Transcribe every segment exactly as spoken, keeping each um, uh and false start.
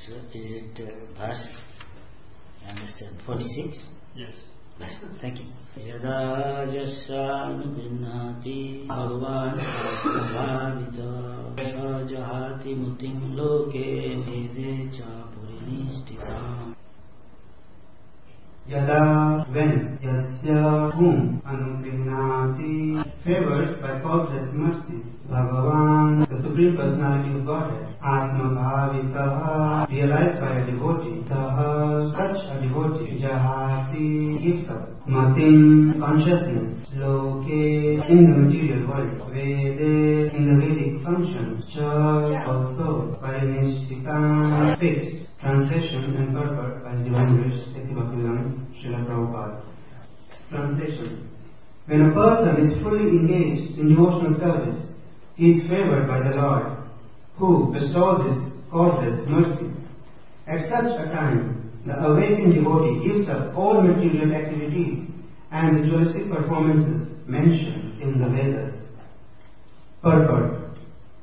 So is it uh, verse? I understand. forty-six? Yes. Yes. Thank you. Yada jasanu binnati bhagavan bhavita jahati mutim loke vede cha purinishtika. Yada, when, yasya, whom, anuprinnati, favored by causeless mercy, Bhagavan, the Supreme Personality of Godhead, Atma Bhavitaha, realized by a devotee, Saha, such a devotee, Jahati, gives up, Matim, consciousness, Loke, in the material world, Vede, in the Vedic functions, Cha, also, Parinishtika, fixed. Translation and purport by His Divine Grace, A C Bhaktivedanta Srila Prabhupada. Translation. When a person is fully engaged in devotional service, he is favored by the Lord, who bestows His causeless mercy. At such a time, the awakened devotee gives up all material activities and ritualistic performances mentioned in the Vedas. Purport.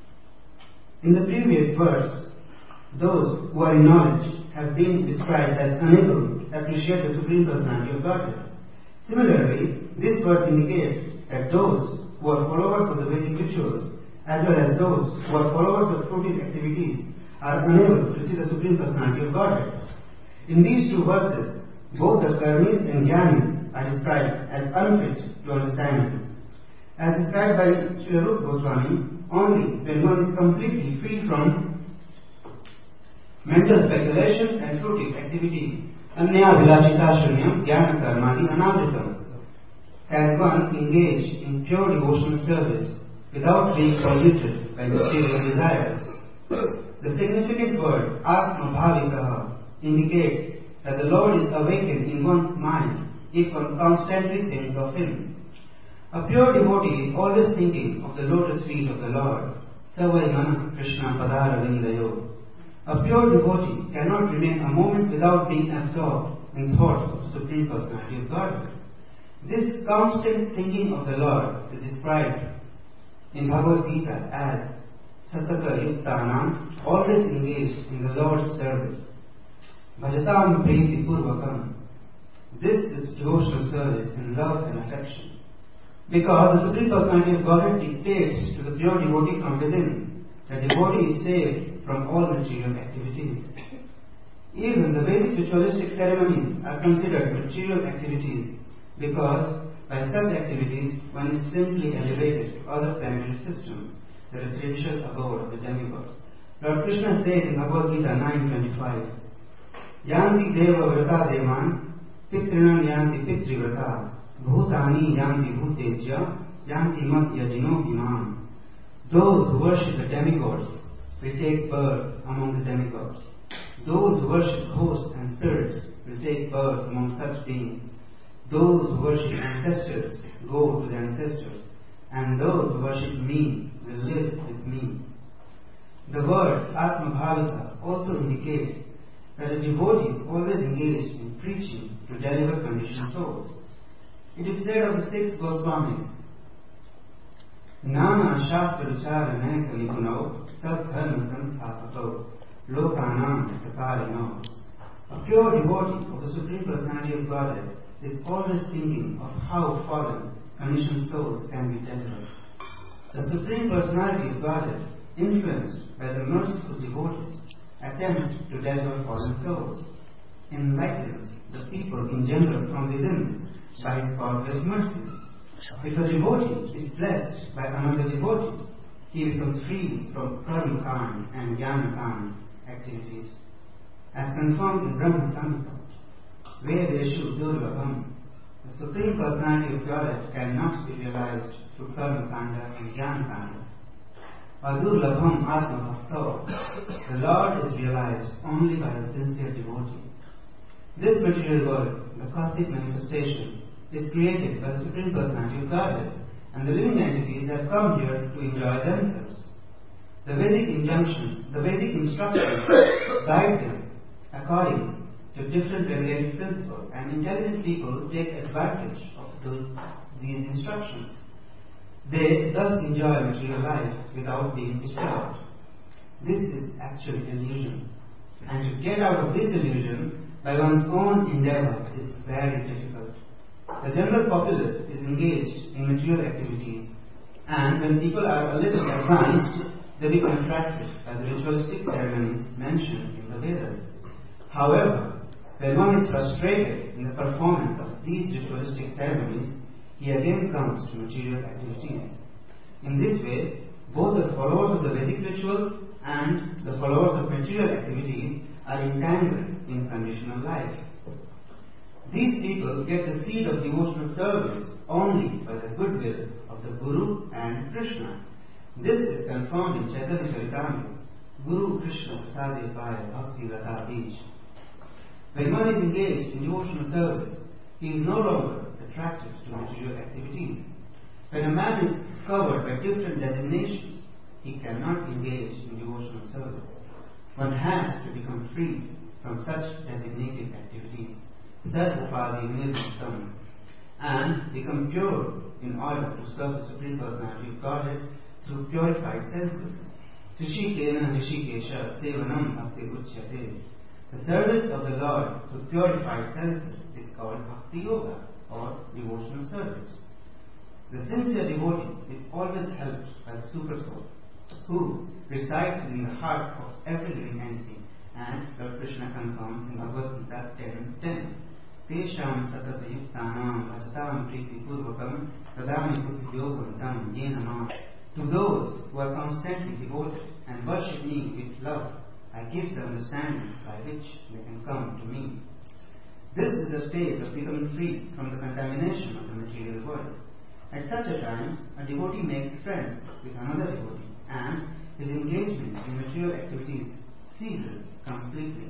In the previous verse, those who are in knowledge have been described as unable to appreciate the Supreme Personality of Godhead. Similarly, this verse indicates that those who are followers of the Vedic rituals, as well as those who are followers of fruitive activities, are unable to see the Supreme Personality of Godhead. In these two verses, both the Karmis and Jnanis are described as unfit to understand it. As described by Srila Rupa Goswami, only when one is completely free from mental speculations and fruitive activity, Anya Vilashita Shunyam Jnana Karmadi Anavritam, can one engage in pure devotional service without being polluted by material desires. The significant word Atma Bhavitaha indicates that the Lord is awakened in one's mind if one constantly thinks of Him. A pure devotee is always thinking of the lotus feet of the Lord. Savai Mana Krishna Padara Vindayo. A pure devotee cannot remain a moment without being absorbed in thoughts of the Supreme Personality of Godhead. This constant thinking of the Lord is described in Bhagavad Gita as Sataka Yuktanam, always engaged in the Lord's service. Bhajatam Priti Purvakam. This is devotional service in love and affection. Because the Supreme Personality of Godhead dictates to the pure devotee from within, the devotee is saved from all material activities. Even the Vedic ritualistic ceremonies are considered material activities because by such activities one is simply elevated to other planetary systems, the residential abode of the demigods. Lord Krishna says in Bhagavad Gita nine twenty-five, Yanti Deva Vrata Devan, Pitrinam Yanti Pitri Vrata, Bhutani Yanti Bhutejya, Yanti Mat Yajino Imam. Those who worship the demigods will take birth among the demigods. Those who worship hosts and spirits will take birth among such beings. Those who worship ancestors go to the ancestors, and those who worship me will live with me. The word Atma Bhavita also indicates that a devotee is always engaged in preaching to deliver conditioned souls. It is said of the six Goswamis, Nana Shastra Vicharane Kalikuno Sadharma Sansthapato Lokanam Takarino. A pure devotee of the Supreme Personality of Godhead is always thinking of how fallen, conditioned souls can be delivered. The Supreme Personality of Godhead, influenced by the merciful devotees, attempts to deliver fallen souls, enlightens the people in general from within by His causeless mercy. If a devotee is blessed by another devotee, he becomes free from karma karma and jnana karma activities. As confirmed in Brahma Samhita, Vedeshu Durlabham, the Supreme Personality of Godhead cannot be realized through karma kanda and jnana kanda. Adurlabham Atma Bhakto, the Lord is realized only by a sincere devotee. This material world, the cosmic manifestation, is created by the Supreme Personality of Godhead, and the living entities have come here to enjoy themselves. The Vedic injunctions, the Vedic instructions guide them according to different regulated principles, and intelligent people take advantage of those, these instructions. They thus enjoy material life without being disturbed. This is actually delusion. And to get out of this illusion by one's own endeavor is very difficult. The general populace is engaged in material activities, and when people are a little advanced, they become attracted by the ritualistic ceremonies mentioned in the Vedas. However, when one is frustrated in the performance of these ritualistic ceremonies, he again comes to material activities. In this way, both the followers of the Vedic rituals and the followers of material activities are entangled in conditional life. These people get the seed of devotional service only by the goodwill of the Guru and Krishna. This is confirmed in Chaitanya Charitamrita, Guru Krishna Prasade Paya Bhakti Lata Bij. When one is engaged in devotional service, he is no longer attracted to material activities. When a man is covered by different designations, he cannot engage in devotional service. One has to become free from such designated activities, Sarvapadi Nirvishtam, and become pure in order to serve the Supreme Personality of Godhead through purified senses. Rishikena Rishikesha Sevanam Bhakti Uchyate. The service of the Lord through purified senses is called Bhakti Yoga, or devotional service. The sincere devotee is always helped by the Super Soul, who resides in the heart of every living entity, as Lord Krishna confirms in Bhagavad Gita ten ten. Tesham satata yuktanam bhajatam priti purvakam tadami puti yogantam yenama. To those who are constantly devoted and worship me with love, I give the understanding by which they can come to me. This is the stage of becoming free from the contamination of the material world. At such a time, a devotee makes friends with another devotee, and his engagement in material activities ceases completely.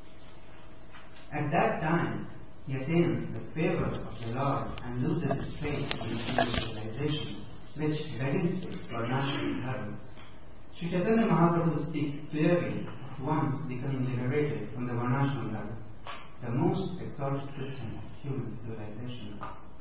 At that time, he attains the favor of the Lord and loses his faith in material civilization, which demonstrates Varnashram Dharma. Sri Chaitanya Mahaprabhu speaks clearly of once becoming liberated from the Varnashram Dharma, the most exalted system of human civilization.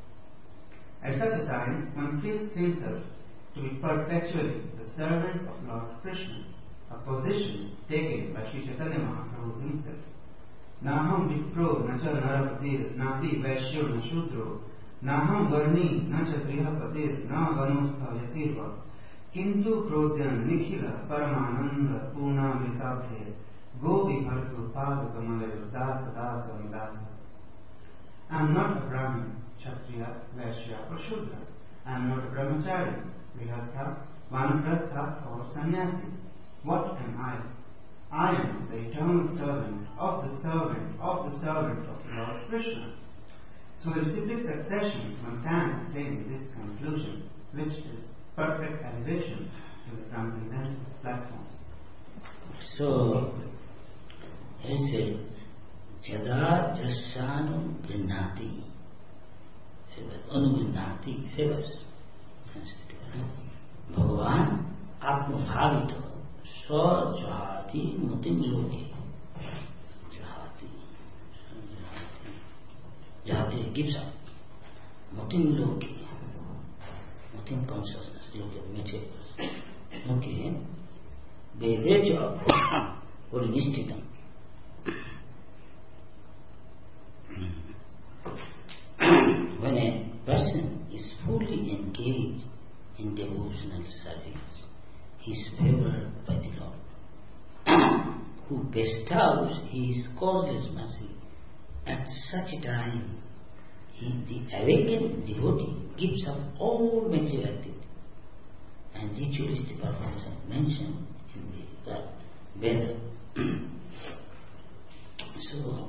At such a time, one feels himself to be perpetually the servant of Lord Krishna, a position taken by Sri Chaitanya Mahaprabhu himself. Naham vipro nacha narapatir napi vaishyo na shudro naham varni nacha grihapatir na vanustha yatirva kintu prodyan nikhila paramananda puna vitabhe gopi bhartu pada kamalayo dasa dasa vidasa. I am not a Brahmin, Kshatriya, Vaishya or Shudra. I am not a Brahmachari, Grihastha, Vanaprastha or Sannyasi. What am I? I am the eternal servant of the servant of the servant of the Lord Krishna. So in cyclic succession, one can attain this conclusion, which is perfect elevation to the transcendental platform. So, he said, Jada Jasanu Grinati, favors, Anugrinati, favors. Bhagavan Atmabhavito, Swa Jahati Mutim Loki. Jahati. Jahati gives up. Mutim Loki. Mutim consciousness, Loki of materials. Okay. Beveja Orinistitam. When a person is fully engaged in devotional service, he is favored by the Lord, who bestows his causeless mercy. At such a time, he, the awakened devotee gives up all material activity and ritualistic performance mentioned in the Veda. So,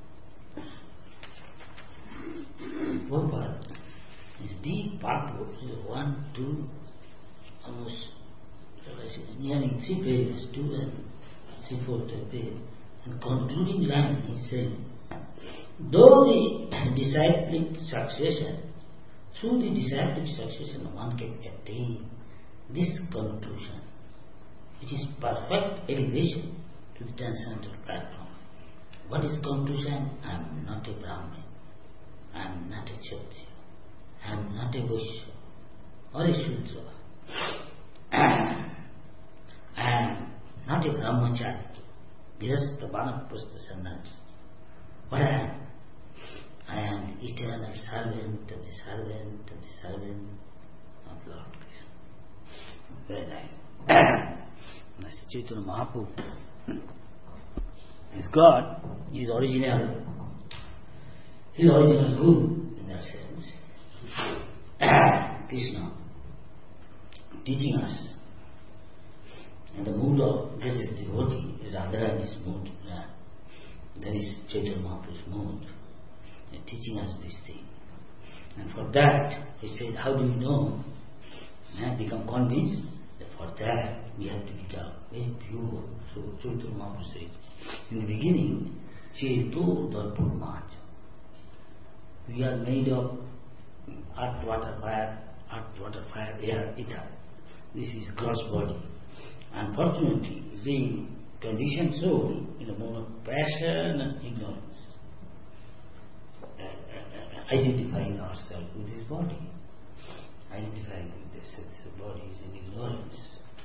Prabhupada, this big purport is one, two, almost nearing three pages, two and three fourth page. And concluding line he said, though the disciplic succession, through the disciplic succession one can attain this conclusion, which is perfect elevation to the transcendental platform. What is conclusion? I am not a Brahmin. I am not a Kshatriya. I am not a Vaishya or a Shudra. I am not a Brahmachari. Grihastha Vanaprastha sannyasi. What I am? I am the eternal servant of the servant of the servant of Lord Krishna. Very nice. That's Chaitanya Mahaprabhu. Is God, he is original. He is original Guru in that sense. Krishna teaching us. And the mood of greatest devotee is Radharani's mood. Yeah. That is Chaitanya Mahaprabhu's mood. And teaching us this thing. And for that, he said, how do you know? Yeah, become convinced? That for that, we have to become very pure. So Chaitanya Mahaprabhu says, in the beginning, Cheto Darpur Mahaja. We are made of earth, water, fire, earth, water, fire, air, ether. This is God's body. Unfortunately, being conditioned soul in a mode of passion and ignorance, uh, uh, identifying ourselves with this body, identifying with this, this body is in ignorance.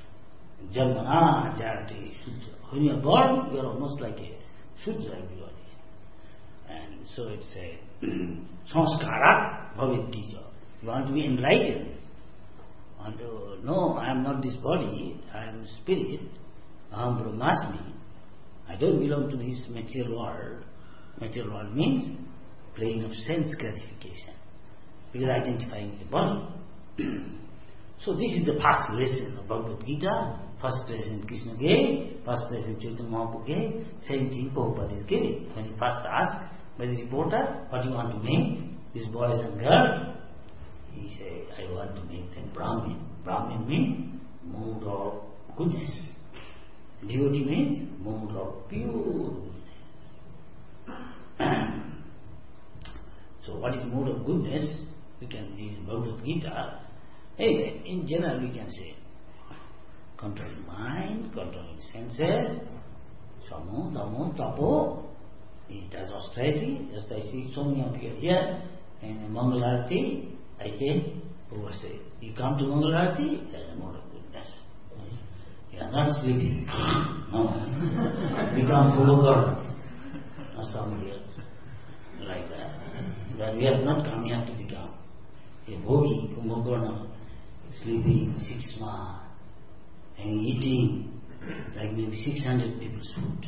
Janmana Jayate Sudra. When you are born, you are almost like a Sudra body. And so it's a Sanskara Bhavidija. You want to be enlightened. And uh, no, I am not this body, I am spirit, Aham Brahmasmi. I don't belong to this material world. Material world means plane of sense gratification, because identifying the body. So this is the first lesson of Bhagavad Gita, first lesson Krishna gave, first lesson Chaitanya Mahaprabhu gave, same thing Prabhupada is giving. When he first asked by the reporter, what do you want to make, these boys and girls? He said, I want to make them Brahmin. Brahmin means mood of goodness. Devotee means mood of pure goodness. So what is mood of goodness? We can read in Bhagavad Gita. Anyway, in general we can say controlling mind, controlling senses, samo, damo, tapo. He does austerity, just I see so many of you here, and Mangalarati. I say, Prabhupada say, you come to Mangalarati, there is a mode of goodness. You are not sleeping. No. Become Prabhupada or somebody else. Like that. But we have not come here to become a bhogi, Kumbhakarna, sleeping six months and eating like maybe six hundred people's food.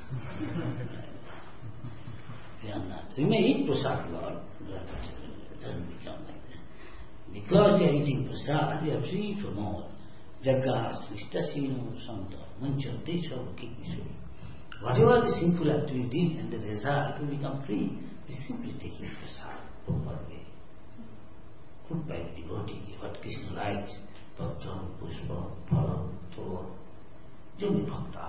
We are not. We may eat prasad, Lord, but it doesn't become like that. Because we are eating prasad, we are free from all. Jagas, Istasino, Santa, Mancha, Desha, Kikishu. Whatever the sinful activity and the result will become free. We simply taking prasad, proper way. Put by the devotee, what Krishna likes, Bhaktan, Pushpa, Phala, Thor, Jami Bhakta,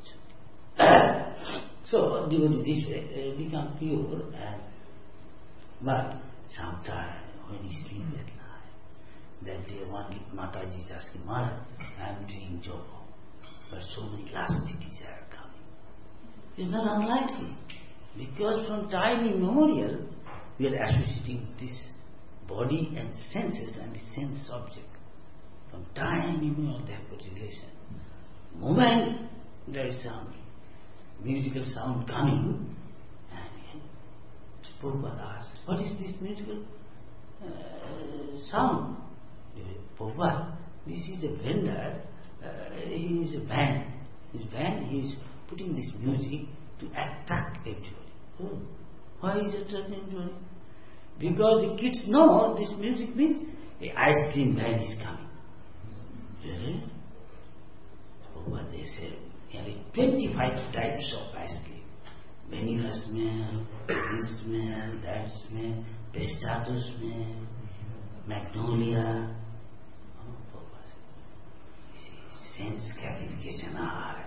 so devotee this way uh, become pure, and but sometimes when he sleep at night, that day one Mataji is asking, Maharaj, I am doing job, but so many elastities are coming. It's not unlikely, because from time immemorial we are associating this body and senses and the sense object. From time immemorial they have got relation. Moment there is some musical sound coming, and Prabhupada asks, what is this musical uh, sound? Prabhupada, this is a vendor, uh, he is a band. His band, he is putting this music to attract everybody. Oh, why is it attracting everybody? Because the kids know this music means the ice cream van is coming. Really? Prabhupada, they say, there are twenty-five types of ice cream. Vanilla smell, this smell, that smell, pistachio smell, magnolia. Oh, Prabhupada. You see, sense gratification high.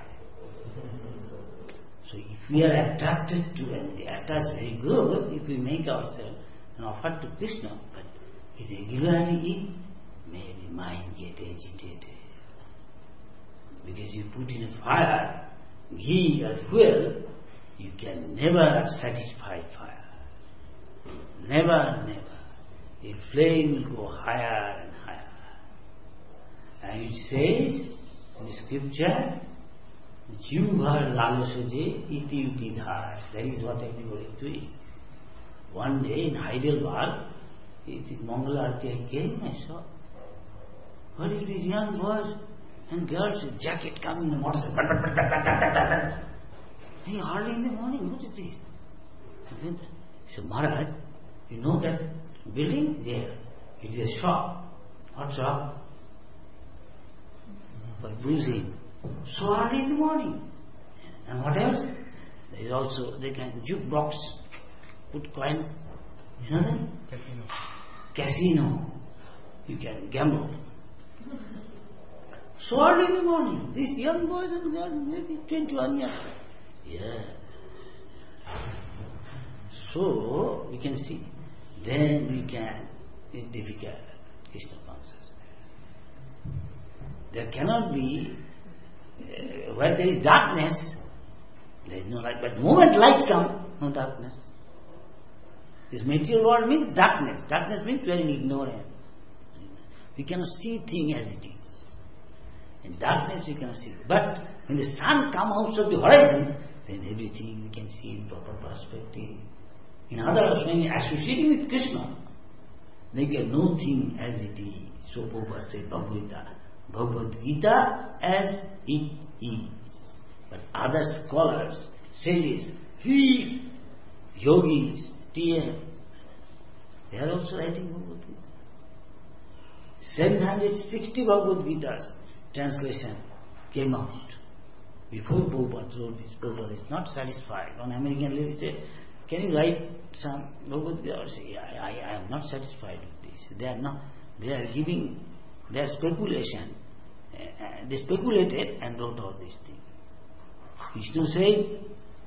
So if we are attracted to, and the attach very good, if we make ourselves an offer to Krishna, but if regularly eat, maybe mind get agitated. Because you put in a fire, ghee or fuel, you can never satisfy fire. Never, never. The flame will go higher and higher. And it says in the scripture, Jivbhar lalosaje iti uti dhar. That is what everybody is doing. One day in Heidelberg, it is Mangala Arati, I came, I saw. What is these young boys and girls with jacket coming in the motorcycle? Hey, early in the morning, what is this? He said, Maharaj, you know that building there? It is a shop. What shop? For bruising. So early in the morning. And what else? There is also, they can jukebox, put coin. You know that? Casino. Casino. You can gamble. So early in the morning, these young boys and girls, maybe twenty-one years. Yeah. So, we can see. Then we can, it's difficult, Krishna consciousness. There cannot be, uh, where there is darkness, there is no light. But the moment light comes, no darkness. This material world means darkness. Darkness means we are in ignorance. We cannot see things as it is. In darkness we cannot see. But when the sun comes out of the horizon, then everything we can see in proper perspective. In other words, when you are associating with Krishna, they get no thing as it is. So Prabhupada said, Bhagavad Gita, Bhagavad Gita as it is. But other scholars, sages, he, yogis, T M, they are also writing Bhagavad Gita. seven hundred sixty Bhagavad Gita's translation came out. Before Prabhupada wrote this, Prabhupada is not satisfied. One American lady said, can you write some Bhagavad Gita? I say, I, I, I am not satisfied with this. They are not, they are giving their speculation. Uh, they speculated and wrote all these things. Vishnu said,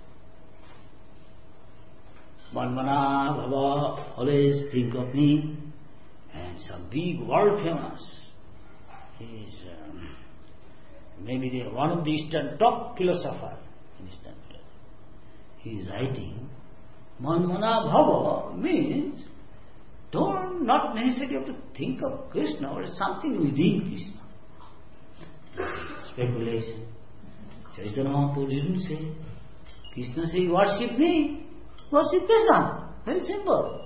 Manmana Bhava, always think of me. And some big world famous is um, maybe the, one of the Eastern top philosopher in Eastern philosophy. He is writing, Manmana Bhava means don't not necessarily have to think of Krishna or something within Krishna. Speculation. Chaitanya Mahaprabhu didn't say. Krishna says, worship me, worship Krishna. Very simple.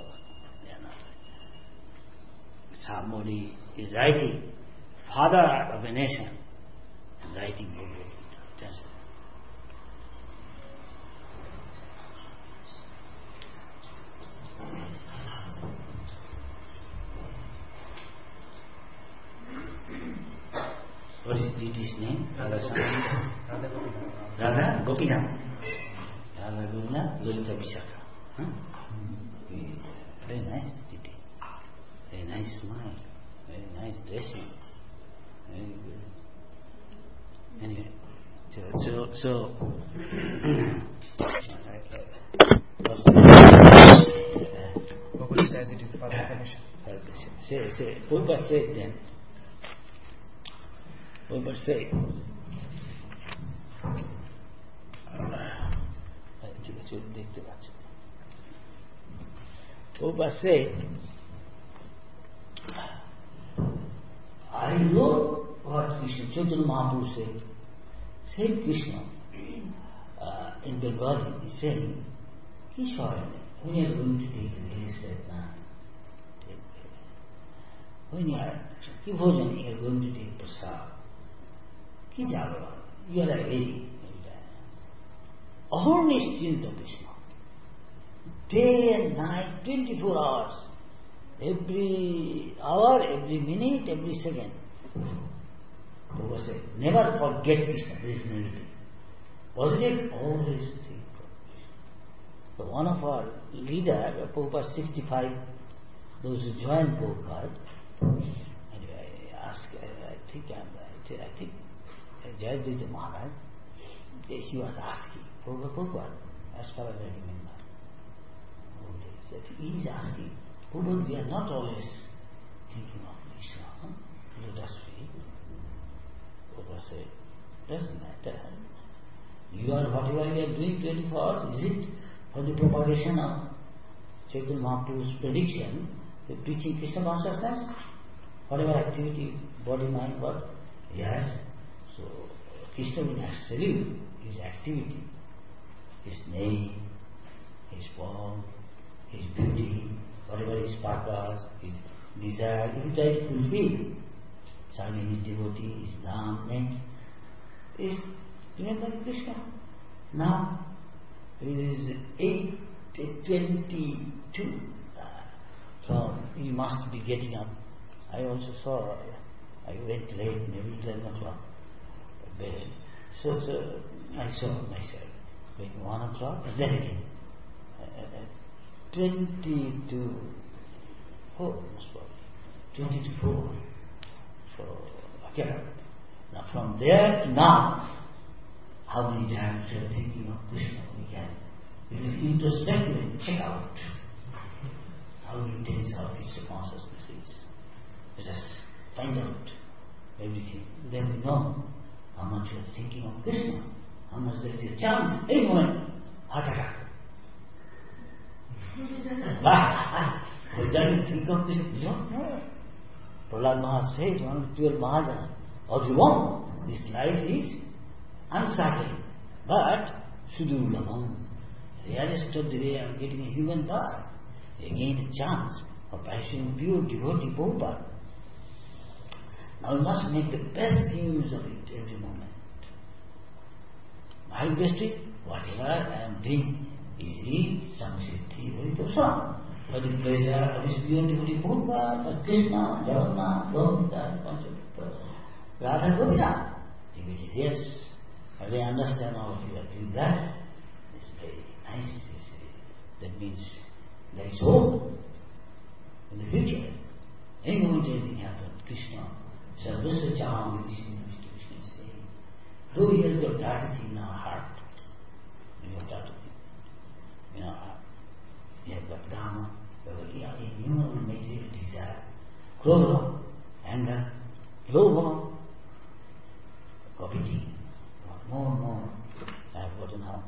Somebody is writing, father of a nation, and writing Bhagavad Gita. What is deity's name? Radha Gopinath. Radha Gopinath. Radha Gopinath, Lalita Vishakha. Huh? Very nice deity. Very nice smile. Very nice dressing. Very good. Anyway, so, so, so say, say, Prabhupada said then, Prabhupada said, Prabhupada said, I know what Krishna, Chaitanya Mahaprabhu said. Said Krishna uh, in Bengali, he said, Kishore, when you are going to take the release right now, when you are ki bhojan, you are going to take prasad, ki jagara, you are ready. Aham nischinta Krishna. Day and night, twenty-four hours. Every hour, every minute, every second. Prabhupada said, never forget Krishna. This is negative. Positive, always think of Krishna. So one of our leader, Prabhupada sixty-five, those who joined Prabhupada, anyway, I asked, I think, I, I think, Jayadvaita Maharaj, he was asking, Prabhupada, Prabhupada, as far as I remember, that he is asking, Prabhupada, we are not always thinking of Krishna. Huh? Let us be. Prabhupada said, doesn't matter. You are whatever you are doing twenty-four hours, is it for the propagation of Chaitanya Mahaprabhu's prediction, the preaching Krishna consciousness? Whatever activity, body, mind, what? Yes. So, Krishna being absolute, his activity, his name, his form, his beauty, whatever his purpose, his desire, if you try to fulfill, serving his devotee, his dham, name, is remembering Krishna. Now it is eight twenty-two. So you must be getting up. I also saw, I went late, maybe eleven o'clock. So, so I saw myself going one o'clock and then again. Uh, twenty-two, four, twenty-four. So, okay. Now from there to now, how many times you are thinking of Krishna? We can, it is introspective and check out how intense our Krishna consciousness is. Let us find out everything. Then we know how much you are thinking of Krishna, how much there is a chance, any moment, heart attack. But we don't think of Krishna. You don't know. Prahlad Maharaj says, one of the twelve Mahajana, all you want, this life is uncertain, but Sudurlabham. Rarest of the way of getting a human birth. Again a chance of pursuing pure devotee Prabhupada. Now we must make the best use of it every moment. My best is whatever I am doing is in Samsiddhi Haritosam. For the pleasure of his pure devotee Prabhupada, Krishna, Jagannath, Govinda, Radha Govinda. If it is yes, if they understand how you are doing that, it's very nice. That means there is hope in the future. Any moment anything happens, Krishna, Sarvasya Chaham Vidishim, Krishna is saying, though he has got dirty in our heart, we have dirty in our heart. We have got Dhamma, we have got innumerable nature, desire, Krodha, anger, Lobha, coveting, more and more. I have gotten how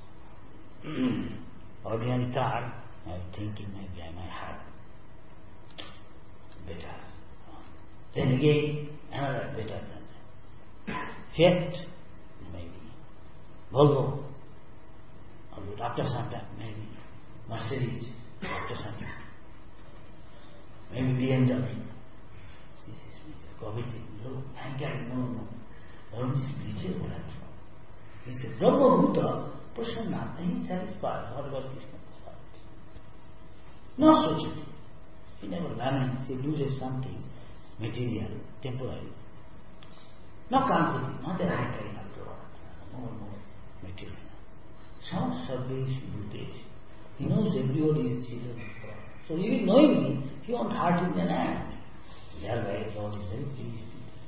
ordinary car, I am thinking maybe I might have better. Then again, another better than that. Fiat, maybe. Volvo, or after some time, maybe. Mercedes, after some time. Maybe B M W. This is coveting, low, hankering, no, no. Only spiritual platform. He said, Brahma Bhuta, Prasanna, he is satisfied. What about Krishna? No such a thing. He never laments, he loses something material, temporary. No conflict, not that I carry after all. More and more material. Some Sarvesh Bhutesh. He knows everybody is children of God. So even knowingly, he won't hurt him an act. Thereby God is very pleased.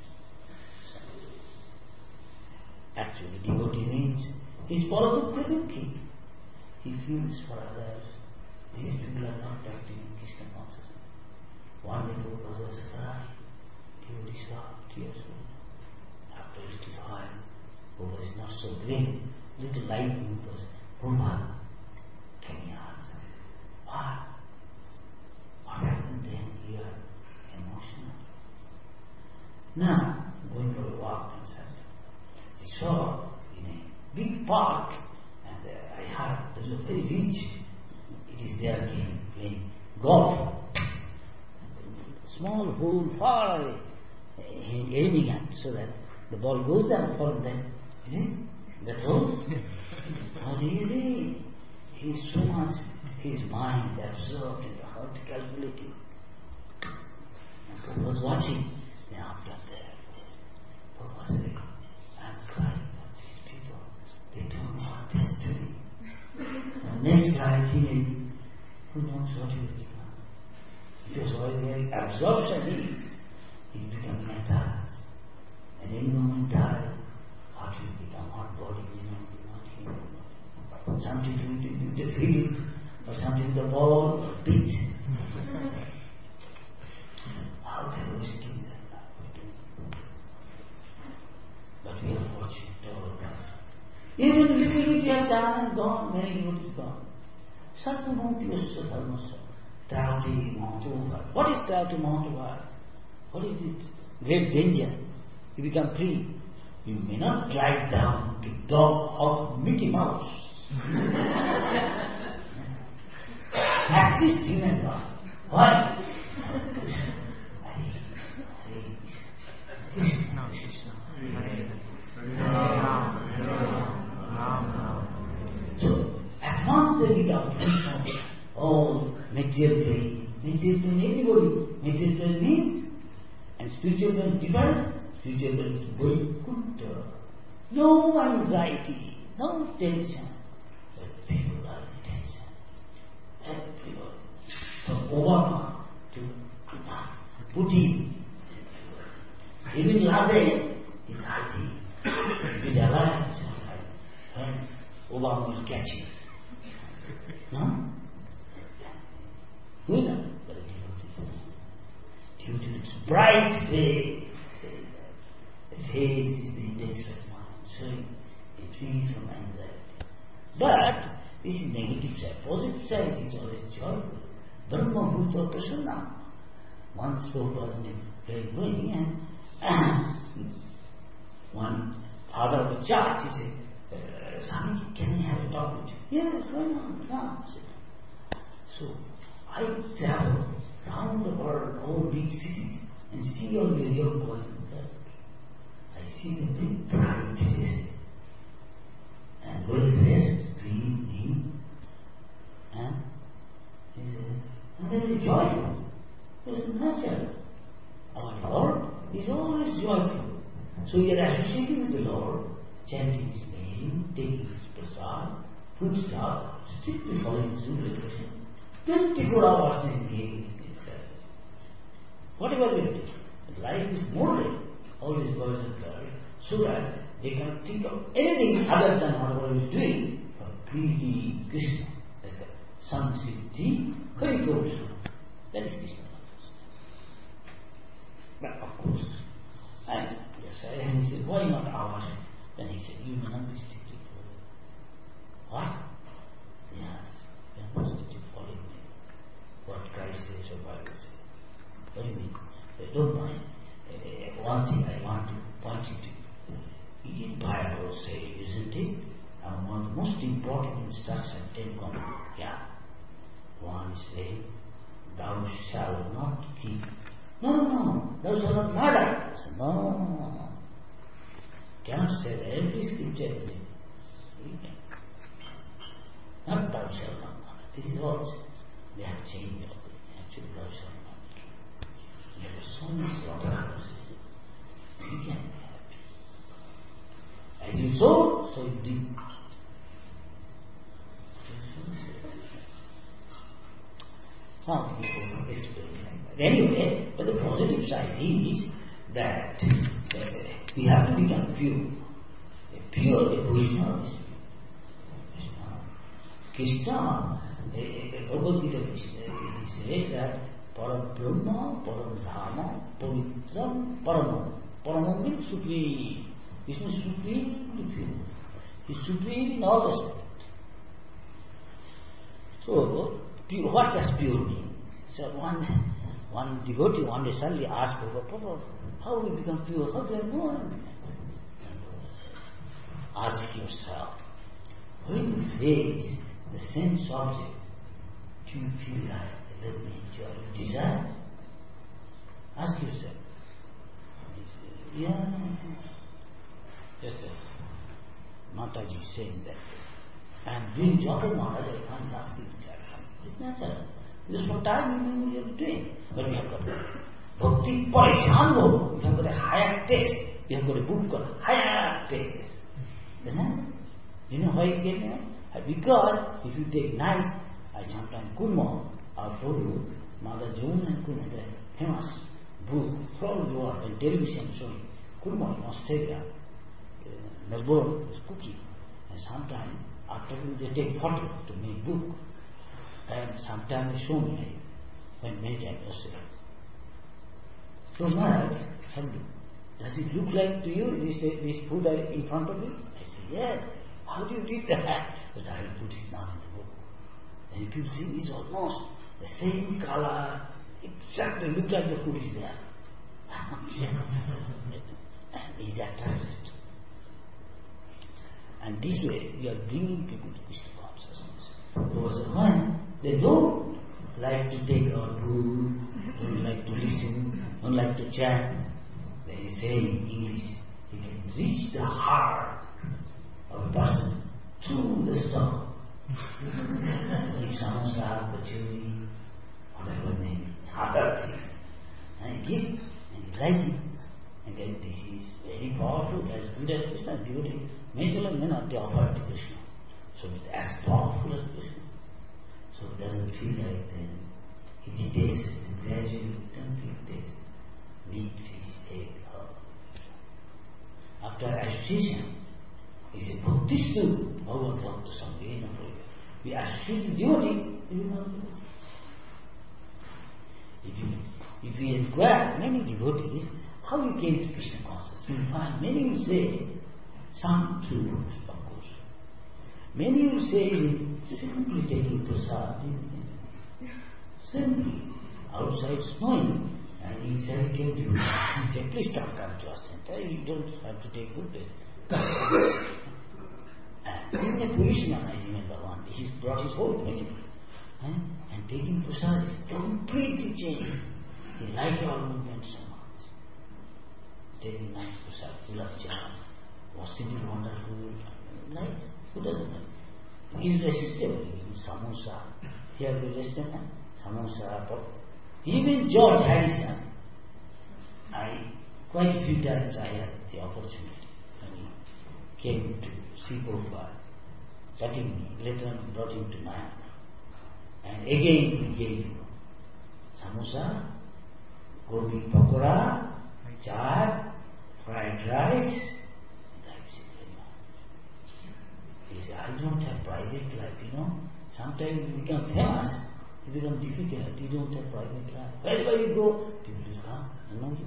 Actually, devotee means he is Paradukha Dukhi. He feels for others. These people are not acting in Krishna consciousness. One day Prabhupada was crying. Devotee saw tears. After a little while, Prabhupada is not so great. Little light was, Prabhupada, can you answer? What? What happened then? You are emotional. Now, going for a walk and such. I saw in a big park, and uh, I heard there was a very rich, it is their game, playing golf. Small hole far away, uh, aiming at, so that the ball goes down for them. Is it? That hole? Not easy. He is so much, his mind absorbed in the heart calculating. And was watching, and after that, Prabhupada said, I'm crying for these people. They don't know what they're doing. And next time he may, who knows what he will become. Because ordinary absorption is, he's becoming a task. And any moment die, what will become, what body will not be, not him. Something to do with the field, or something with the ball, or pit. How can we steal that? But we are fortunate, all of that. Even little bit we have done and gone, many good is gone. Sattva Yasya Dharmasya. Trayati Mahatuva. What is Trayati Mahatuva? What is it? Great danger. You become free. You may not drive down to dog hog Mickey Mouse. At least remember. Why? So, at once they become all material plane. Material plane, everybody. Material plane means, and spiritual plane different. Spiritual plane is very good. No anxiety, no tension. But people are in tension. Everybody. From Obama to Putin. Even Laden is hiding. He's alive, he's alive. And Obama will catch him. No? Who knows? But due to its bright face, the face is the index of mind, so it frees from anxiety. But this is negative side. Positive side is always joyful. Brahma Bhuta Prasanna. One spoke was very going, and one father of the church, he said, uh, Swamiji, can I have a talk with you? Yes, why not? Come. So I travel round the world, all big cities, and see all the young boys and girls. I see them very bright faces, and well dressed, clean, neat, and, and they're very joyful. It's natural. Our Lord is always joyful. So we are associating with the Lord, chanting His name, taking His prasad, food stuff, strictly following His regulation. twenty-four hours in His service. Whatever we do, life is molded, all these boys and girls, so that they can think of anything other than whatever we are doing for pleasing Krishna. That's the Samsiddhi Harikosha. That is Krishna. But of course, and yes, and he said, why not ours? Then he said, you may not be strictly following. What? Yes, you are not strictly following me. What Christ says or Bible says. What do you mean? I don't mind. Uh, one thing I want to point you to. It is Bible say, isn't it? And one of the most important instructions, Ten Commandments. Yeah. One say, thou shalt not keep. No, no, no, thou shalt not murder. No. Cannot say that. Every scripture is it. Not thou shalt not murder. This is also, they have changed all this. Actually, thou shalt not murder. There are so many slaughterhouses. You can be happy. As you sow, so you reap. Some people explain like that. Anyway, but the positive side is that uh, we have to become pure. A pure Vaishnava is pure. Krishna, Bhagavad Gita, it is said that Param Brahma, Param Dharma, Pavitram, Paramam. Paramam means supreme. Krishna is supremely pure. He is supreme in all aspects. So, pure, what does pure mean? So one one devotee one day suddenly asked Prabhupada, how will we become pure? How do I know? Ask yourself, when you face the sense object, do you feel like let me enjoy you desire? Ask yourself. Yeah. Just as Mataji is saying that. And doing Japa Maharaj, I find nothing to tell. It's natural. Because for time we are doing. But we have got Bhakti Parishan Ho. We have got a higher taste. We have got a book called Higher Taste. Isn't it? You know why it came here? Because if you take nice, I sometimes Kurma, I'll show you, Mother Jones and Kurma, the famous book, from the world, and television showing Kurma in Australia, uh, Melbourne is cooking. And sometimes after they take photo to make book. And sometimes they show me when many times yesterday. So Maharaj, does it look like to you this, this food in front of you? I say, yes. How do you do that? But I will put it now in the book. And if you see, it's almost the same color, exactly look like the food is there. And is attracted. And this way, we are bringing people to Krishna consciousness. Because one, they don't like to take our food, don't like to listen, don't like to chant. They say in English, you can reach the heart of a person through the stomach. Give samosa, kachori, whatever name, other things. And give, and you like it. And then this is very powerful, as good as Krishna, devotee. Majorly men are they offer to Krishna. So it's as powerful as Krishna. So it doesn't feel like then it takes, and gradually it doesn't feel taste. Meat, fish, egg, herb. After association, he said, Bhaktistu Bhagavad Bhakta Sangena Praya. We associate with devotee, we will not do it. If you, if you inquire many devotees, how you came to Krishna consciousness, you will find many will say, some truths, of course. Many will say, simply taking prasad, simply, outside snowing, and inside came to you. He said, please don't come to us center, you don't have to take good rest. And in a policeman, I remember one, he brought his whole family, eh? And taking prasad is completely changed. He liked our movement so much. Taking nice prasad, full of jam, was simply wonderful, nice. Who doesn't like? He is irresistible. He gives samosa. Here we restaurant, samosa, pop. Even George Harrison, I quite a few times I had the opportunity when he came to see Prabhupada, touching me, later on brought him to Myanmar. And again he gave samosa, gobi pakora, chaat, fried rice. He said, I don't have private life, you know. Sometimes you become famous, you become difficult, you don't have private life. Wherever you go, people will come and know you.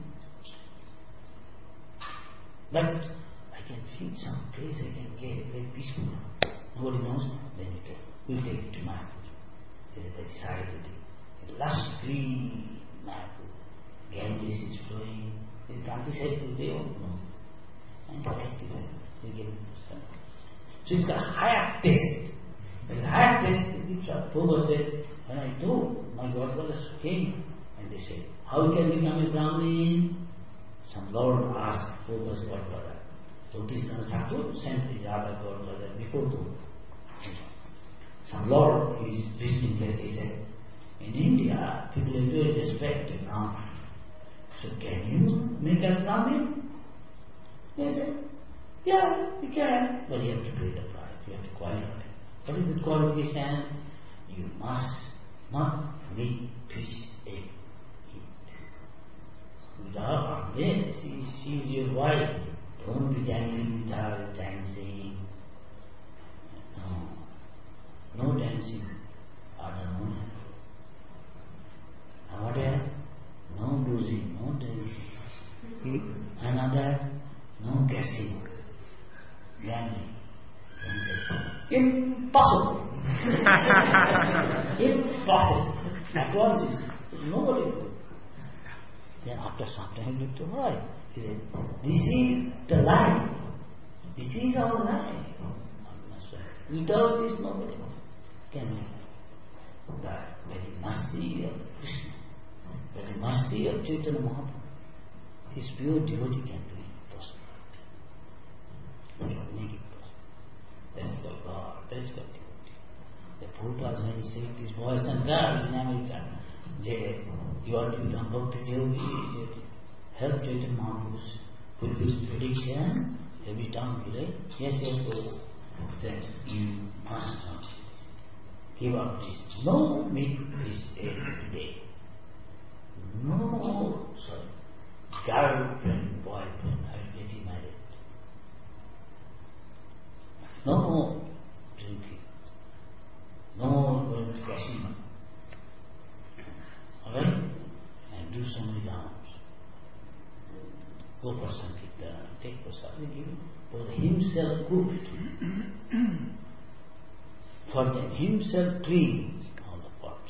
But I can feel some place I can get very peaceful. Nobody knows, then we can. We'll take it to Mayapur. They decided to take a lush green Mayapur. Ganges is flowing. The countryside, they don't know. And collectively, we get it to some. So it's got a higher taste. But the higher taste, Prabhupada said, when I told my godbrothers came, and they said, how can we become a Brahmin? Some Lord asked Prabhupada's godbrother. So Tishnana Thakur sent his other godbrother before them. Some Lord who is visiting there, he said, in India, people really respect a Brahmin. So can you make us Brahmin? They said, yeah, you can, but you have to pay the price, you have to qualify. What is the qualification? You must not meat, fish, egg, eat. Without this, she, she is your wife. Don't be dancing with her, dancing. No, no dancing. Other no. Another, no boozing, no dancing. Another, no casino. Gambling. Impossible. Impossible. At once he said, nobody will do. Then after some time he looked to her. He said, this is the life. This is our life. Without this nobody can live. But by the mercy of Krishna, by the mercy of Chaitanya Mahaprabhu, his pure devotee can do it possible. He can make it possible. That's the God, that's the devotee. The Prabhupada, when he said these boys and girls in America, they, you are to become Bhakti Yogi, help Chaitanya Mahaprabhu's fulfill his prediction, every time you like, yes, yes, go, then you must not give up this. No meat is today. No, sorry, girlfriend, boyfriend, I'm getting married. No more drinking. No more going to casino. Alright? And do so many rounds. Go for Sankirtan, take for something, for himself cooked. For them himself cleaned all the pots.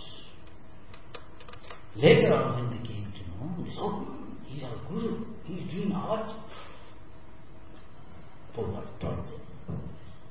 Later on when they came to know, they said, oh, he's our Guru, he's doing what? For what taught them.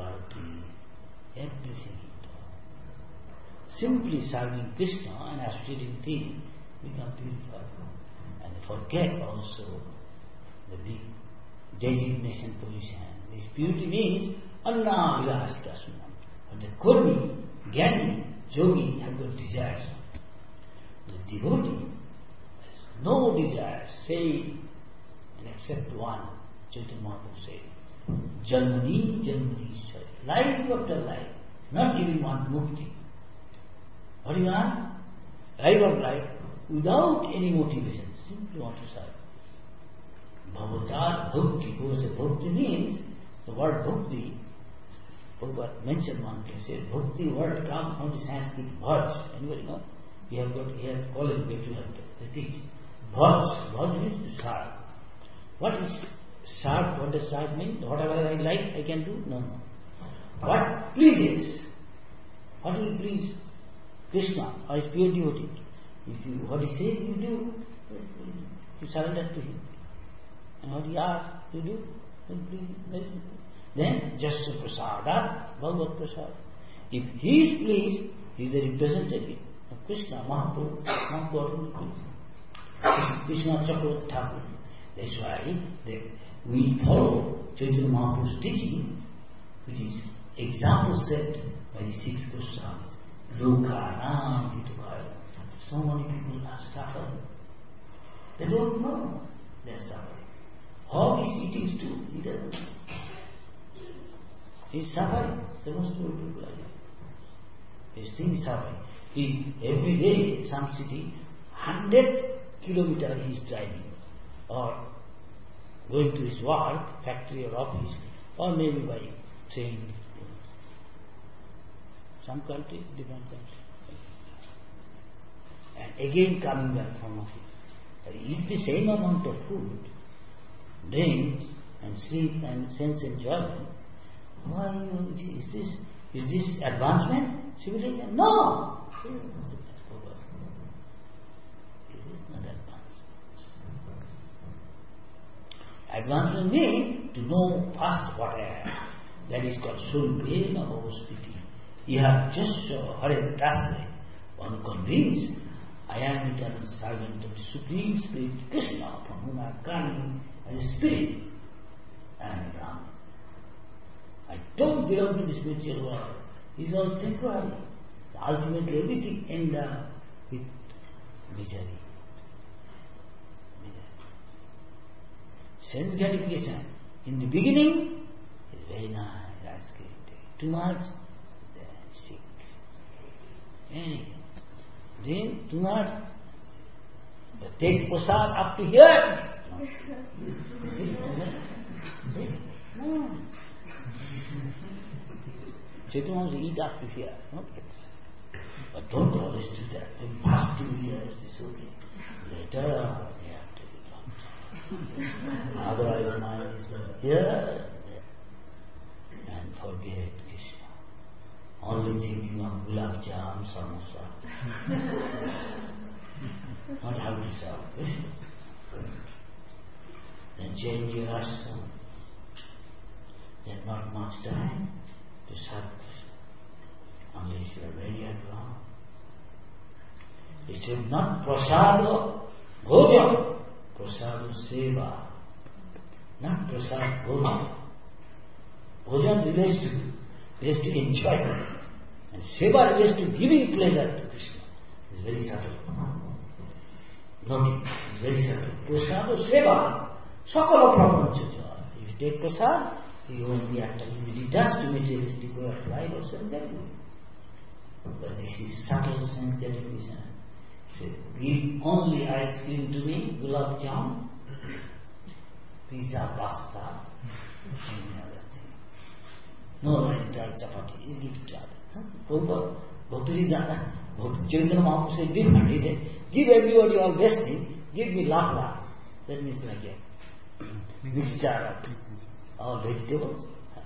Bharati, everything he taught. Simply serving Krishna and associating things become purified. And forget also the big designation position. This purity means Anna Vilasita Sunam. But the Kurmi, Gyani, Yogi have got desires. The devotee has no desire, say and except one. Chaitanya Mahaprabhu said, Janmani, Janmani, life after life, not giving one mukti. What do you want? Life of life without any motivation, simply want to serve. Bhavatar Bhakti, because Bhakti means, the word Bhakti, Prabhupada mentioned one place, Bhakti word comes from the Sanskrit Bhaj. Anybody know? We have got here college, we have to they teach. Bhaj, Bhaj means to serve. What is serve? What does serve mean? Whatever I like, I can do? No, no. What pleases? What will please Krishna or his pure devotee? If you, what he says, you do, you surrender to him. And what he asks, you do, then just prasada, Bhagavad Prasad. If he is pleased, he is the representative of Krishna, Mahaprabhu, not God only Krishna. Krishna Chakravarti Thakur. That's why they, we follow Chaitanya Mahaprabhu's teaching, which is example set by the six Goswamis. Loka, Hitukaya. So many people are suffering. They don't know they are suffering. Hog is eating stew, he doesn't know. He is suffering. There must be people like that. He is still suffering. He every day in some city, hundred kilometers he is driving, or going to his work, factory or office, or maybe by train. Some country, different country. And again coming back from office. Eat the same amount of food, drink and sleep and sense enjoyment. Why is this? Is this advancement? Civilization? No! This is not advancement. Advancement means to know first what I am. That is called Sulpena Bhavastiti. You have just Hare Dasre, one convinced, I am eternal servant of the Supreme Spirit Krishna, from whom I am coming as a spirit. I am Brahman. I don't belong to the spiritual world. It is all temporary. Ultimately everything ends up with misery. misery. Sense gratification in the beginning is very nice, that's great. Too much, then sick. Anything. Then too much. But take prasad up to here. No. Chaitanya wants to eat up to here. No? But don't always do that. The past two years is okay. Later, you have to do it. Otherwise, the mind is going here and forget Krishna. Only thinking of gulab jam, samosa. Not how to serve Krishna. Then change your ashram. Then not much time to serve Krishna. Unless you are very advanced. It is not prasada bhojan, prasada seva. Not prasad bhojan. Bhojan relates to, relates to enjoyment. And seva relates to giving pleasure to Krishna. It's very subtle. Note it, it's very subtle. Prasada seva. Sakala prapancha. If you take prasad, you won't be actually detached to materialistic way of life or something. But this is subtle sense gratification. So give only ice cream to me, gulab jam, pizza, pasta, any other thing. No rice, dal, chapati, you give to other. Prabhupada, Bhakti-Siddhanta, Chaitanya Mahaprabhu said different. He said, give everybody all best thing, give me lakh. That means like a mixture of all vegetables.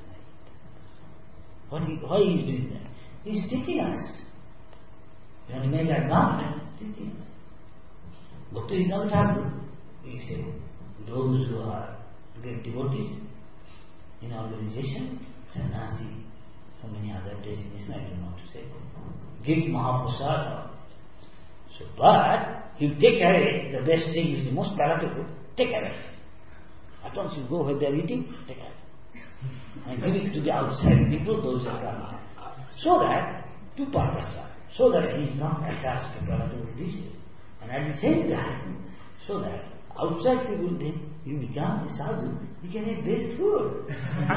What he, why he is doing that? He is teaching us. We have to make advancement. He is teaching us. Bhakti-Siddhanta Thakur, he said, those who are great devotees in organization, sannyasi, so many other designations I don't know to say. Give Mahaprasada. So, but you take away the best thing which is most palatable, take away. At once you go where they are eating, take away. And give it to the outside people, those are come. So that, to purpose, so that he is not attached to palatable dishes. And at the same time, so that outside people, then you become a sadhu, you can have best food.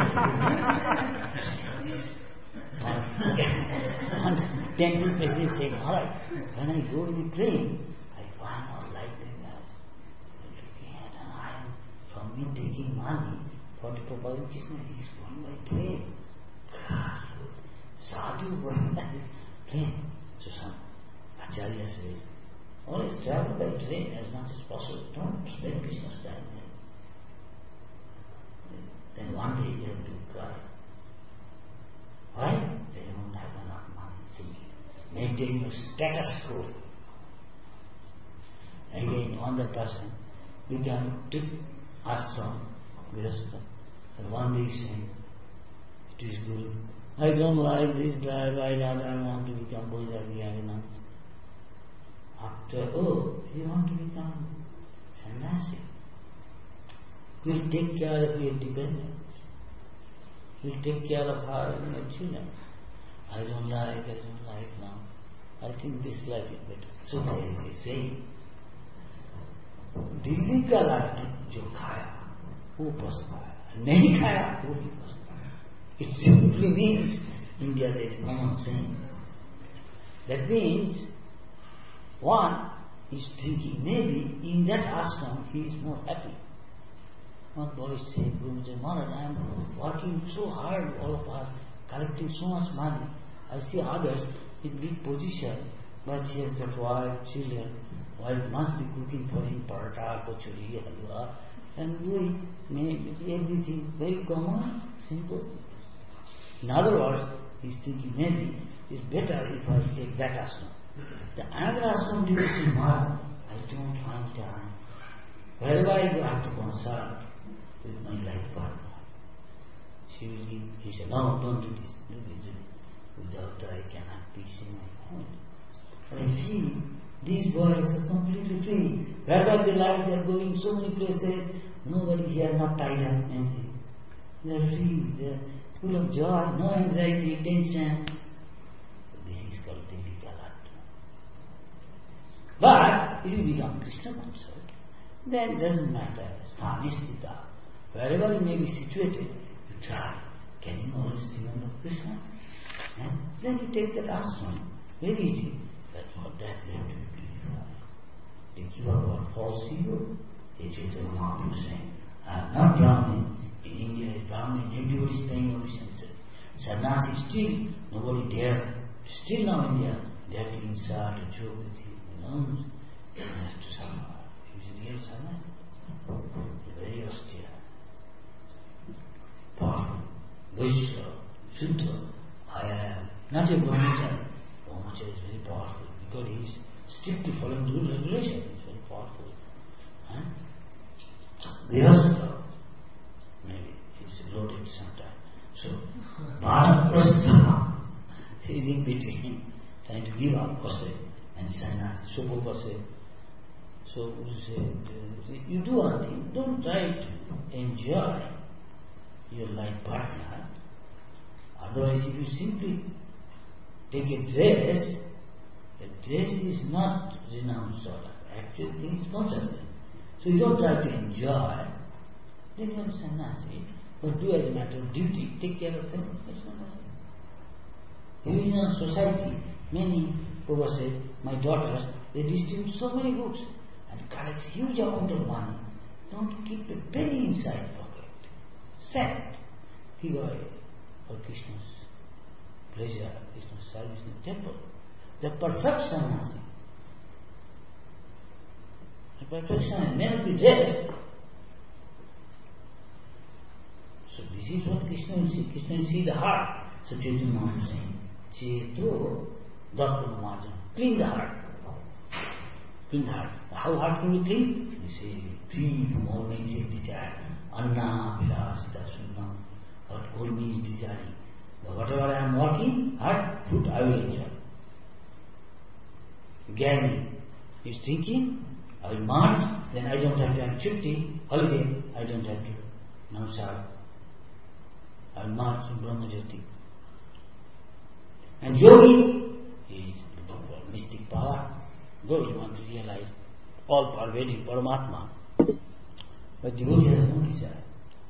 Once temple president said, alright, when I go in a plane, I find out like that. Looking at an iron from me taking money for the purpose of Krishna, he is going by plane. God, sadhu going by plane. So some Acharya said, always travel by train as much as possible. Don't spend Krishna's time there. Then one day you have to cry. Why? They don't have enough money. Thinking. Maintain your status quo. Again, on the person, we can take ashram, Grihastha. And one day saying, it is Guru, I don't like this drive, I don't want to become Bodhidharma. After, oh, you want to become sannyasi. We'll take care of your dependents. We'll take care of her and your children. I don't like, I don't like now. I think this life is better. So there is a saying, Delhi का लाडू जो खाया वो पछताया, नहीं खाया वो भी पछताया. It simply means, India there is no saying. That means, one is thinking, maybe in that ashram he is more happy. One boy said, Guruji Maharaj, I am working so hard, all of us, collecting so much money. I see others in big position, but he has got wife, children. Wife must be cooking for him, paratha, kochuri, halwa, and we make everything very common, simple. In other words, he is thinking, maybe it's better if I take that ashram. The another ashram devotee, Maharaj, I don't find time. Wherever I go, I have to consult with my life partner. She will give, he said, no, don't do this, do this, do this. Without that I cannot peace in my home. But I feel these boys are completely free. Wherever they like, they are going so many places, nobody here not tied up anything. They are free, they are full of joy, no anxiety, tension. This is called Devika Lattu. But if you become Krishna conscious, then it doesn't matter. Sthanistita. Wherever you may be situated, you try. Can you always remember Krishna? And then you take that ashram. Very easy. But for that you have to be purified. They give up what false ego. They Chaitanya Mahaprabhu saying, I am not Brahmin. In India, is Brahmin. Everybody is paying obeisance. Sannyasi still, nobody dare. Still now India, they have to insult, to joke with him. You know, he has to suffer. He is a real sannyasi. Very austere. Powerful. Vaishnava. Sutta. I am not a brahmachari. Brahmachari is very powerful because he is strictly following the rule and regulation. He is very powerful. Huh? Grihastha, maybe he is loaded sometime. So, Bharaprastha is in between, trying to give up Koste and sannyas. So, Prabhupada said, so we said, you do one thing, don't try to enjoy your life partner. Otherwise, if you simply take a dress, a dress is not renounced order. Actual thing is consciousness. So you don't try to enjoy, then you are sannyasi. But do as a matter of duty, take care of them. Even in our society, many people say, my daughters, they distribute so many books and collect huge amount of money. Don't keep a penny inside pocket. Send. Give away for Krishna's pleasure, Krishna's service in the temple. The perfect sannyasi. The perfect sannyasi may not be dressed. So this is what Krishna will see. Krishna will see the heart. So Chaitanya Mahaprabhu is saying, Cheto Darpana Marjana. Clean the heart. Clean the heart. How heart can we clean? We say, free from all negative desire. Anna Vilasita Sunnam. What Urmi is desiring. Whatever I am working hard, fruit I will enjoy. Gani is thinking, I will march, then I don't have to have chutti, holiday, I don't have to now serve. I will march in Brahmajyoti. And yogi is mystic power. Those who want to realize all pervading Paramatma. But devotee has no desire.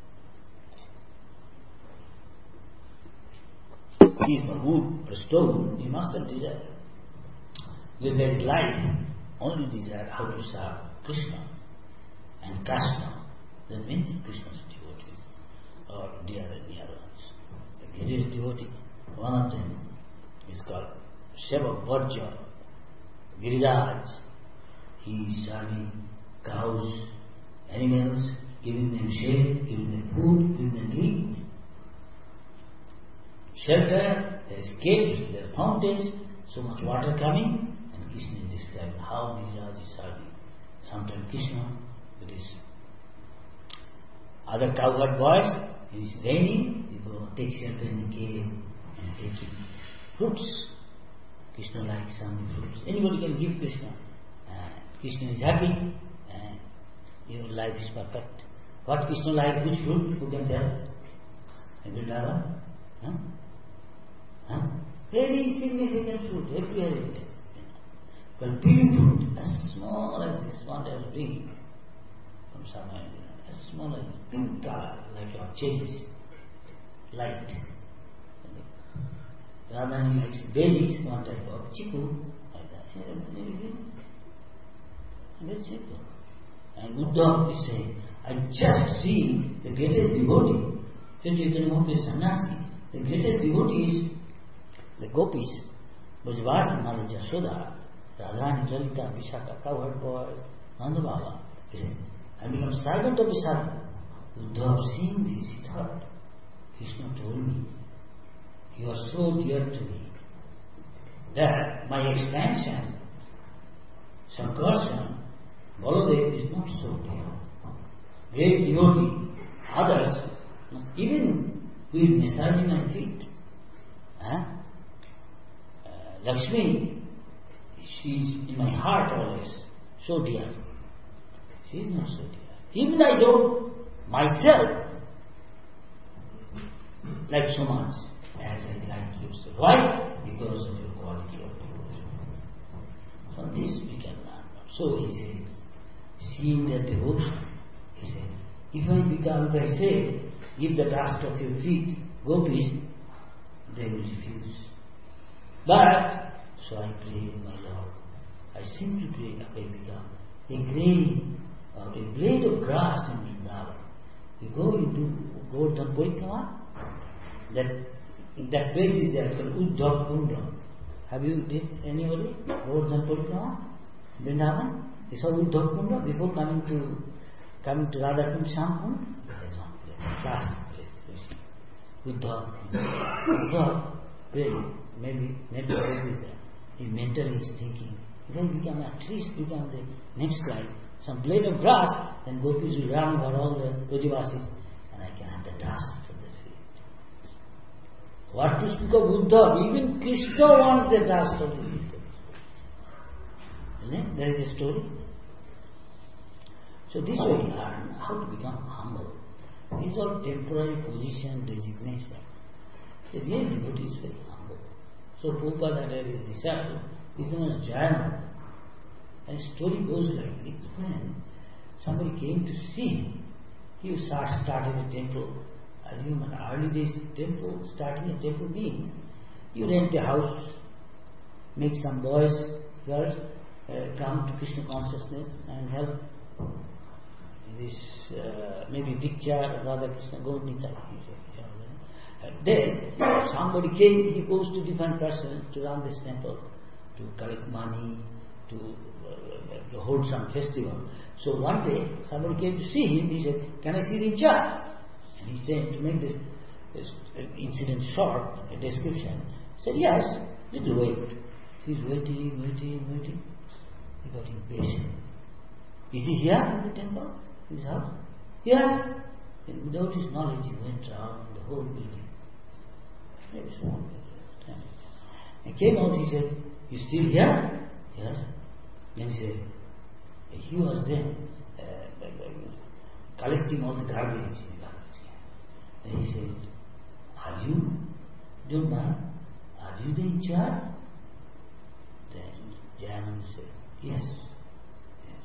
He is the wood or stone, he must have desire. With that life, only desire how to serve Krishna and Krishna. That means Krishna's devotee or dear and near ones. The greatest devotee, one of them is called Sevak Bharja, Giriraj. He is serving cows, animals, giving them shade, giving them food, giving them drink, shelter, there is caves, there are fountains, so much water coming, and Krishna is describing how Giriraj is serving. Sometimes Krishna with his other cowherd boys, it is raining, they go take shelter in the cave and taking fruits. Krishna likes some fruits. Anybody can give Krishna. Uh, Krishna is happy and your life is perfect. What Krishna likes, which fruit? Who can tell? Vrindavan? Huh? Huh? Very significant fruit, everywhere it is. But pink fruit, as small as this one I was bringing from somewhere, as small as pink color, like your cherries, light. Rather than likes berries, one type of chiku, like that. Very simple. And Uddhav is saying, I just seen the greatest devotee, Chaitanya Sannyasi, the greatest devotees, the gopis, Brajavasi, Mother Jashoda, Radharani, Lalita, Vishaka, cowherd boy, Nanda Baba. He said, I become servant of Vishaka. Uddhav, seeing this, he thought, Krishna told me, you are so dear to me that my expansion, Sankarshan, Baladev is not so dear. Great devotee, others, even who is massaging my feet. Huh? Uh, Lakshmi, she is in my heart always, so dear. She is not so dear. Even I don't myself like so much as I like you. So why? Because of your quality of devotion. From this we can learn. So he said, seeing that devotion, he said, if I become, if I say, give the dust of your feet, gopis, they will refuse. But, so I pray, my Lord, I simply pray, if I become a grain or a blade of grass in Vrindavan. You go, you do Govardhan Parikrama, that that place is there called Uddhav Kunda. Have you did anybody Govardhan Parikrama? Vrindavan? You saw Uddhav Kunda before coming to coming to Radha Kund Sham Kund? That is one place, last place. Uddhav. Uddhav, really, maybe maybe this is there. He mentally is thinking, if I become at least become the next life, some blade of grass, then gopis will run over all the Brajavasis and I can have the dust of their feet. What to speak of Uddhav? Even Krishna wants the dust of the feet. Isn't it? There is a story. So this way we learn how to become humble. These are temporary position, designation. The real devotee is very humble. So Prabhupada had a disciple, his name was Jayana. And the story goes like this. When somebody came to see him, he started a temple. I remember in early days, temple, starting a temple means you rent a house, make some boys, girls uh, come to Krishna consciousness and help this uh, maybe Diksha, Radha Krishna, Gaurnika. Then somebody came, he goes to different persons to run this temple, to collect money, to, uh, to hold some festival. So one day somebody came to see him, he said, can I see the in charge? And he said, to make this, this incident short, a description, he said, yes, little wait. He's waiting, waiting, waiting. He got impatient. Is he here in the temple? His house? Yes. And without his knowledge, he went around the whole building. Very small. I came out, he said, "You still here?" Yes. Then he said, he was there uh, collecting all the garbage. And he said, "Are you, don't mind, are you the in charge?" Then Jayananda said, "Yes, yes."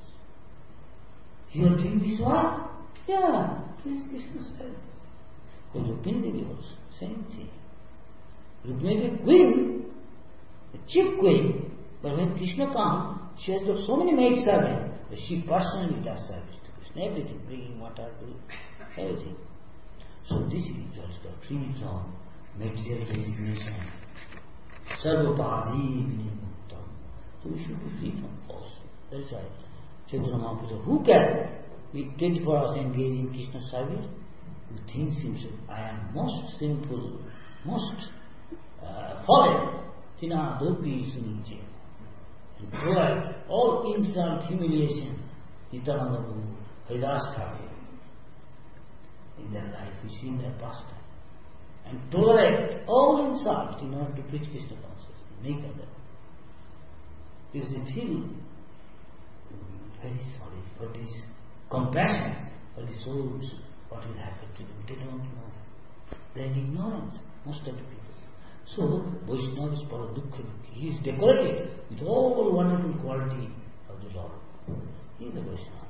"You are doing this work?" "Yeah, this is Krishna's service." For Rukmini also, same thing. Rukmini is queen, a chief queen, but when Krishna comes, she has got so many maid servants, but she personally does service to Krishna, everything, bringing water, everything. So this is also free from material designation. Sarvapadi vinimuktam. So we should be free from also. That's why Chaitanya Mahaprabhu, who can be twenty-four hours engaged in Krishna service, who thinks himself, I am most sinful, most uh, fallen, tina dopi suniche, and provide all insult, humiliation, Nityananda Prabhu, Haridas Thakur, in their life, we see in their pastime, and tolerate all insult in order to preach Krishna consciousness, make other. Because they feel very sorry for this compassion for the souls, what will happen to them. They don't know. They are in ignorance, most of the people. So, Vaishnava is Paradukha. He is decorated with all wonderful quality of the Lord. He is a Vaishnava.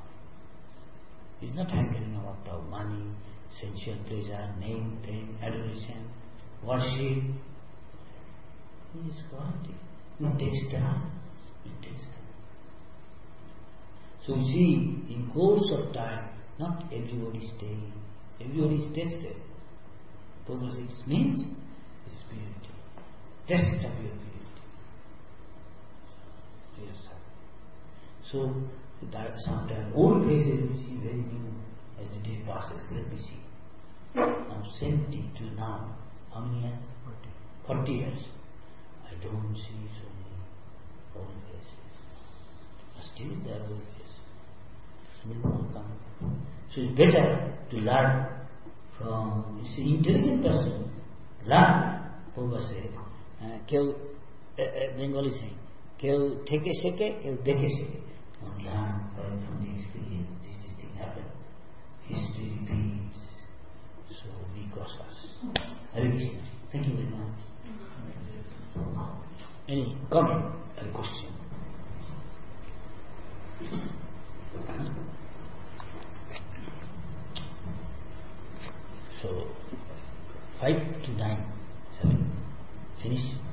He is not handling about money, sensual pleasure, name, fame, adoration, worship. He is quality. It takes time. It takes time. So you see, in course of time, not everybody is staying. Everybody is tested. Because it means is purity. Test of your purity. Yes, sir. So, that sometimes old faces we see very new as the day passes. Let me see. Now, same thing to now. How many years? Forty years. I don't see so many old faces. But still there are old faces. New one come. So it's better to learn from, you see, intelligent person. Learn. Hoga say, কেউ Bengali saying, কেউ থেকে শেখে, কেউ দেখে শেখে. Learn from the experience. This, this thing happened. History repeats. So be cautious. Hare Krishna. Thank you very much. Any comment or question? So five to nine, seven. Finish.